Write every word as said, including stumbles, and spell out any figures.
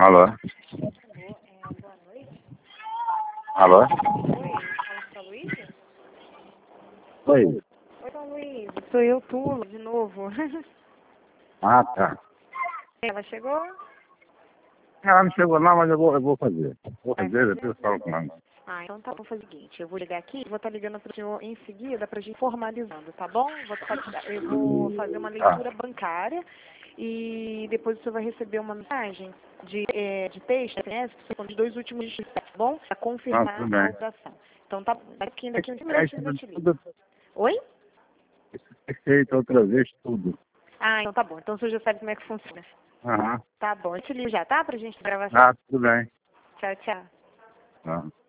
Alô? É, boa noite. Alô? Oi, fala com a Luísa? Oi. Oi, São Luís. Sou eu, Tula, de novo. Ah, tá. Ela chegou? Ela não chegou não, mas eu vou, eu vou fazer. Vou Vai fazer, fazer? depois eu falo com ela. Ah, então tá, vou fazer o seguinte. Eu vou ligar aqui e vou estar ligando para o senhor em seguida para a gente formalizando, tá bom? Vou tá- eu vou fazer uma Tá. leitura bancária e depois o senhor vai receber uma mensagem de, é, de texto, S M S, que são os dois últimos dias, tá bom? Para Ah, confirmar tudo a bem. operação. Então tá, daqui, daqui uns É minutos isso, eu te ligo. tudo Oi? perfeito, outra vez, tudo. Ah, então tá bom. Então o senhor já sabe como é que funciona. Aham. Tá bom, eu te ligo já, tá? Pra gente gravação. Ah, tudo bem. Tchau, tchau. Tá.